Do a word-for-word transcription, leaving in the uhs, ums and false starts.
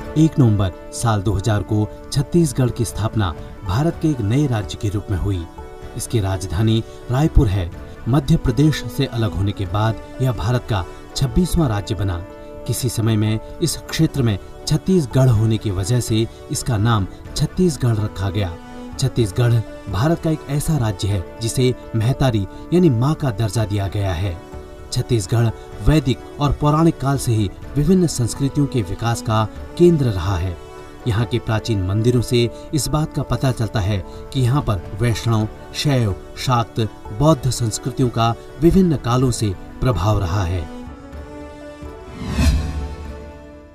एक नवंबर साल दो हज़ार को छत्तीसगढ़ की स्थापना भारत के एक नए राज्य के रूप में हुई। इसकी राजधानी रायपुर है। मध्य प्रदेश से अलग होने के बाद यह भारत का छब्बीसवां राज्य बना। किसी समय में इस क्षेत्र में छत्तीसगढ़ होने की वजह से इसका नाम छत्तीसगढ़ रखा गया। छत्तीसगढ़ भारत का एक ऐसा राज्य है जिसे महतारी यानी माँ का दर्जा दिया गया है। छत्तीसगढ़ वैदिक और पौराणिक काल से ही विभिन्न संस्कृतियों के विकास का केंद्र रहा है। यहाँ के प्राचीन मंदिरों से इस बात का पता चलता है कि यहाँ पर वैष्णव, शैव, शाक्त, बौद्ध संस्कृतियों का विभिन्न कालों से प्रभाव रहा है।